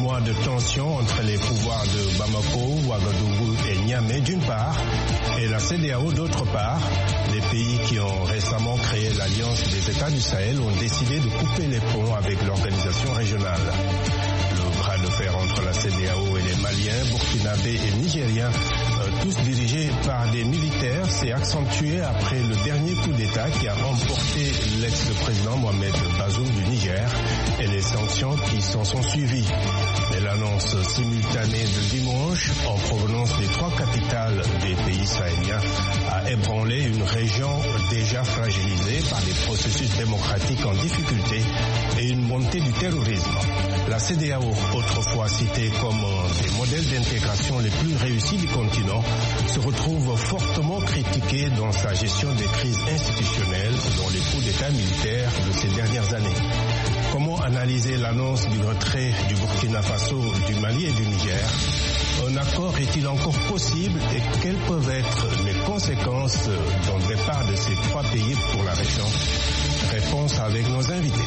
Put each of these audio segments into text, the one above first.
mois de tension entre les pouvoirs de Bamako, Ouagadougou et Niamey d'une part, et la CEDEAO d'autre part. Les pays qui ont récemment créé l'Alliance des États du Sahel ont décidé de couper les ponts avec l'organisation régionale. Le bras de fer entre la CEDEAO et les Maliens, Burkinabés et Nigériens, tous dirigés par des militaires, s'est accentué après le dernier coup d'État qui a emporté l'ex-président Mohamed Bazoum du Niger et les sanctions qui s'en sont suivies. Mais l'annonce simultanée de dimanche en provenance des 3 capitales des pays sahéliens a ébranlé une région déjà fragilisée par des processus démocratiques en difficulté et une montée du terrorisme. La CEDEAO, autrefois citée comme des modèles d'intégration les plus réussis du continent, se retrouve fortement critiquée dans sa gestion des crises institutionnelles, dont les coups d'État militaires de ces dernières années. Comment analyser l'annonce du retrait du Burkina Faso, du Mali et du Niger? Un accord est-il encore possible et quelles peuvent être les conséquences d'un départ de ces 3 pays pour la région? Réponse avec nos invités.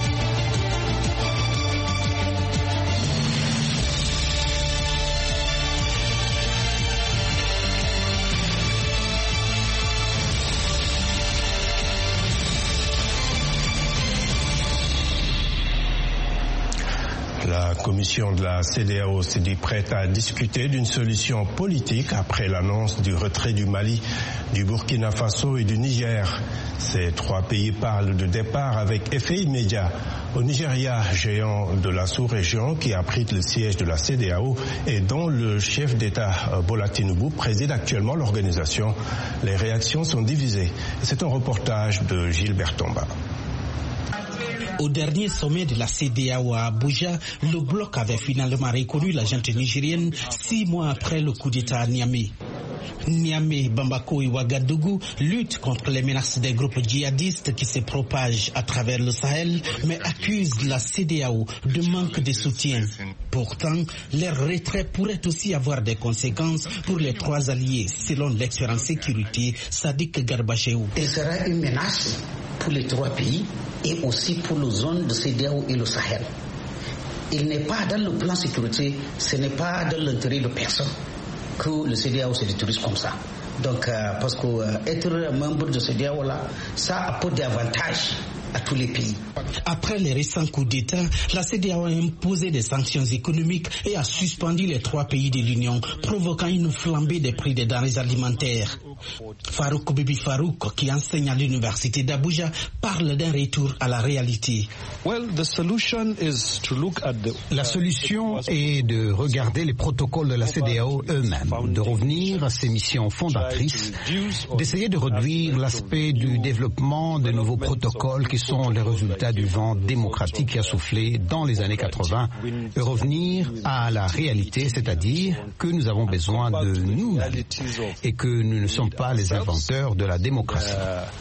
La commission de la CEDEAO s'est dit prête à discuter d'une solution politique après l'annonce du retrait du Mali, du Burkina Faso et du Niger. Ces 3 pays parlent de départ avec effet immédiat. Au Nigeria, géant de la sous-région qui abrite le siège de la CEDEAO et dont le chef d'État Bola Tinubu préside actuellement l'organisation, les réactions sont divisées. C'est un reportage de Gilbert Tomba. Au dernier sommet de la CEDEAO à Abuja, le bloc avait finalement reconnu la junte nigérienne 6 mois après le coup d'État à Niamey. Niamey, Bamako et Ouagadougou luttent contre les menaces des groupes djihadistes qui se propagent à travers le Sahel, mais accusent la CEDEAO de manque de soutien. Pourtant, leur retrait pourrait aussi avoir des conséquences pour les 3 alliés, selon l'expert en sécurité Sadiq Garbachew. Il sera une menace pour les 3 pays et aussi pour la zone de CEDEAO et le Sahel. Il n'est pas dans le plan sécurité, ce n'est pas dans l'intérêt de personne que le CEDEAO se détruise comme ça. Donc, parce qu'être membre de CEDEAO là, ça apporte des avantages à tous les pays. Après les récents coups d'État, la CEDEAO a imposé des sanctions économiques et a suspendu les 3 pays de l'Union, provoquant une flambée des prix des denrées alimentaires. Farouk Bibi Farouk, qui enseigne à l'université d'Abuja, parle d'un retour à la réalité. La solution est de regarder les protocoles de la CEDEAO eux-mêmes, de revenir à ses missions fondatrices, d'essayer de réduire l'aspect du développement de nouveaux protocoles qui sont les résultats du vent démocratique qui a soufflé dans les années 80 et revenir à la réalité, c'est-à-dire que nous avons besoin de nous et que nous ne sommes pas les inventeurs de la démocratie.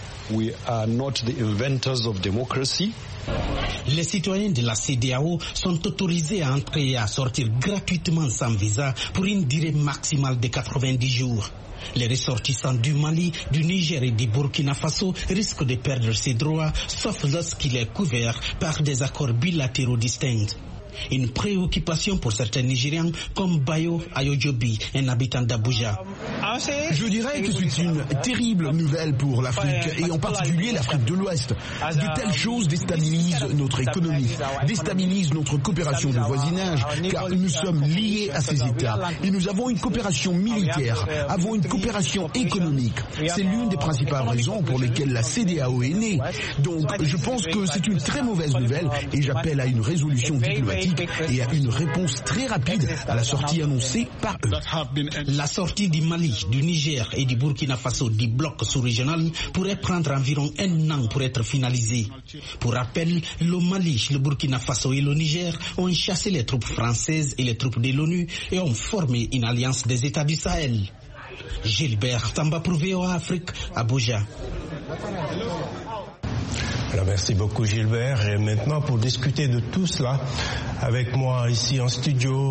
Les citoyens de la CEDEAO sont autorisés à entrer et à sortir gratuitement sans visa pour une durée maximale de 90 jours. Les ressortissants du Mali, du Niger et du Burkina Faso risquent de perdre ces droits, sauf lorsqu'il est couvert par des accords bilatéraux distincts. Une préoccupation pour certains Nigérians comme Bayo Ayojobi, un habitant d'Abuja. Je dirais que c'est une terrible nouvelle pour l'Afrique et en particulier l'Afrique de l'Ouest. De telles choses déstabilisent notre économie, déstabilisent notre coopération de voisinage car nous sommes liés à ces États et nous avons une coopération militaire, avons une coopération économique. C'est l'une des principales raisons pour lesquelles la CEDEAO est née. Donc je pense que c'est une très mauvaise nouvelle et j'appelle à une résolution diplomatique et à une réponse très rapide à la sortie annoncée par eux. La sortie du Mali, du Niger et du Burkina Faso du bloc sous-régional pourrait prendre environ 1 an pour être finalisée. Pour rappel, le Mali, le Burkina Faso et le Niger ont chassé les troupes françaises et les troupes de l'ONU et ont formé une alliance des États du Sahel. Gilbert Tamba pour VOA Afrique, Abuja. Alors merci beaucoup Gilbert. Et maintenant pour discuter de tout cela, avec moi ici en studio,